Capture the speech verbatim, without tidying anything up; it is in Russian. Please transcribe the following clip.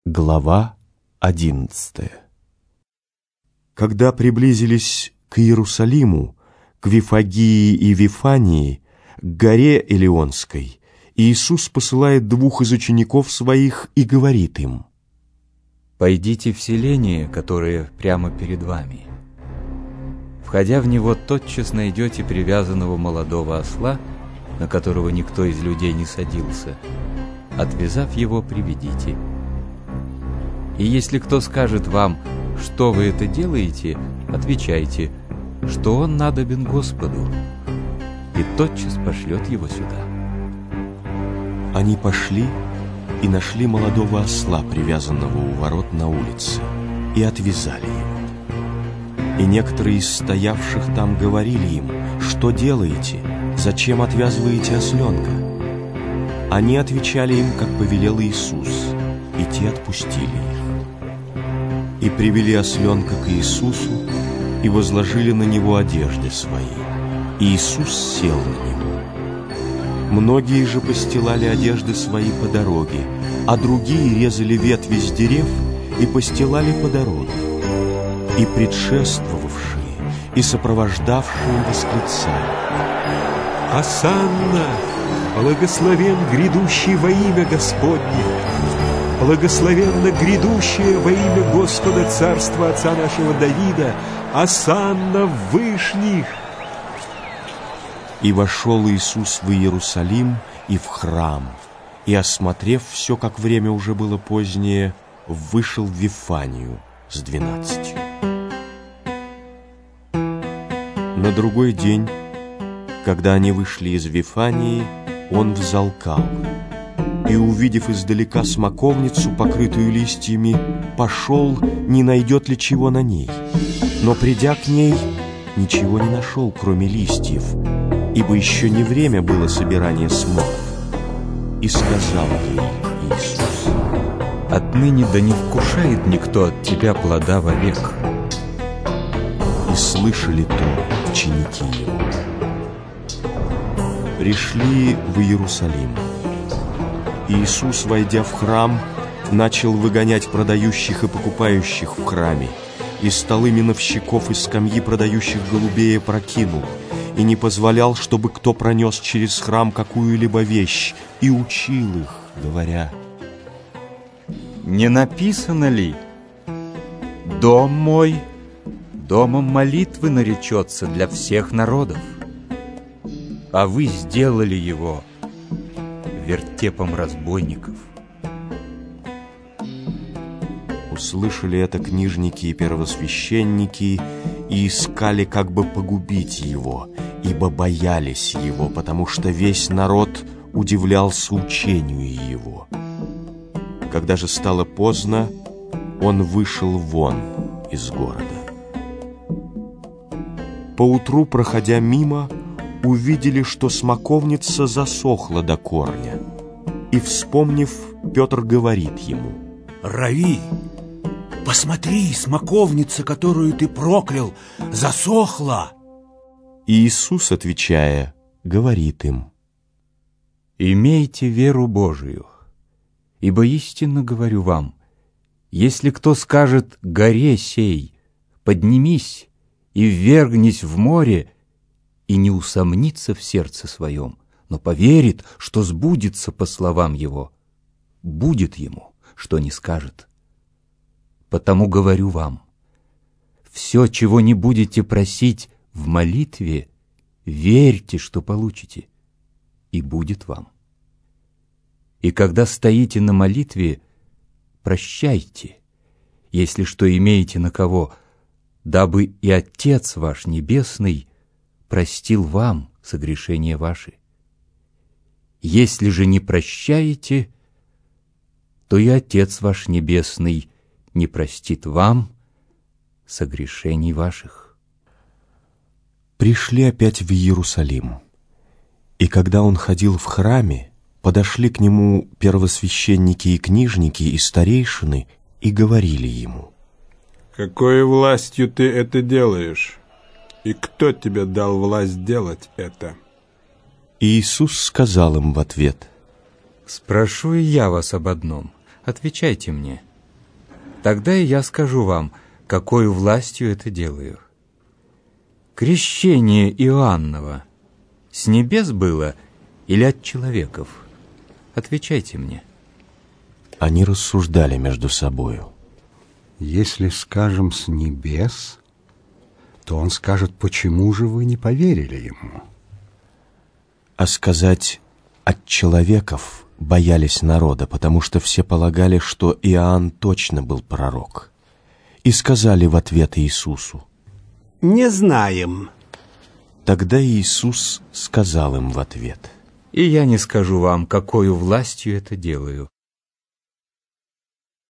Глава одиннадцатая. Когда приблизились к Иерусалиму, к Вифагии и Вифании, к горе Илионской, Иисус посылает двух из учеников своих и говорит им: «Пойдите в селение, которое прямо перед вами. Входя в него, тотчас найдете привязанного молодого осла, на которого никто из людей не садился. Отвязав его, приведите. И если кто скажет вам, что вы это делаете, отвечайте, что он надобен Господу, и тотчас пошлет его сюда». Они пошли и нашли молодого осла, привязанного у ворот на улице, и отвязали его. И некоторые из стоявших там говорили им: «Что делаете? Зачем отвязываете осленка?» Они отвечали им, как повелел Иисус, и те отпустили их. И привели осленка к Иисусу, и возложили на него одежды свои. И Иисус сел на него. Многие же постилали одежды свои по дороге, а другие резали ветви с дерев и постилали по дороге. И предшествовавшие, и сопровождавшие восклицали: «Осанна! Благословен грядущий во имя Господне! Благословенно грядущее во имя Господа царства отца нашего Давида! Осанна в вышних!» И вошел Иисус в Иерусалим и в храм, и, осмотрев все, как время уже было позднее, вышел в Вифанию с двенадцатью. На другой день, когда они вышли из Вифании, он взалкал, и, увидев издалека смоковницу, покрытую листьями, пошел, не найдет ли чего на ней. Но, придя к ней, ничего не нашел, кроме листьев, ибо еще не время было собирания смоков. И сказал ей Иисус: «Отныне да не вкушает никто от тебя плода вовек». И слышали то ученики его. Пришли в Иерусалим. Иисус, войдя в храм, начал выгонять продающих и покупающих в храме, и столы миновщиков и скамьи продающих голубей опрокинул, и не позволял, чтобы кто пронес через храм какую-либо вещь, и учил их, говоря: «Не написано ли: дом мой домом молитвы наречется для всех народов? А вы сделали его вертепом разбойников». Услышали это книжники и первосвященники и искали, как бы погубить его, ибо боялись его, потому что весь народ удивлялся учению его. Когда же стало поздно, он вышел вон из города. Поутру, проходя мимо, увидели, что смоковница засохла до корня. И, вспомнив, Петр говорит ему: «Рави, посмотри, смоковница, которую ты проклял, засохла!» И Иисус, отвечая, говорит им: «Имейте веру Божию, ибо истинно говорю вам, если кто скажет горе сей: поднимись и ввергнись в море, и не усомнится в сердце своем, но поверит, что сбудется по словам его, будет ему, что не скажет. Потому говорю вам, все, чего не будете просить в молитве, верьте, что получите, и будет вам. И когда стоите на молитве, прощайте, если что имеете на кого, дабы и Отец ваш Небесный простил вам согрешения ваши. Если же не прощаете, то и Отец ваш Небесный не простит вам согрешений ваших». Пришли опять в Иерусалим. И когда он ходил в храме, подошли к нему первосвященники и книжники и старейшины и говорили ему: «Какой властью ты это делаешь? И кто тебе дал власть делать это?» И Иисус сказал им в ответ: «Спрошу и я вас об одном. Отвечайте мне. Тогда и я скажу вам, какой властью это делаю. Крещение Иоаннова с небес было или от человеков? Отвечайте мне. Они рассуждали между собою. Если скажем «с небес», то он скажет, почему же вы не поверили ему? А сказать «от человеков» боялись народа, потому что все полагали, что Иоанн точно был пророк. И сказали в ответ Иисусу: «Не знаем». Тогда Иисус сказал им в ответ: И я не скажу вам, какою властью это делаю.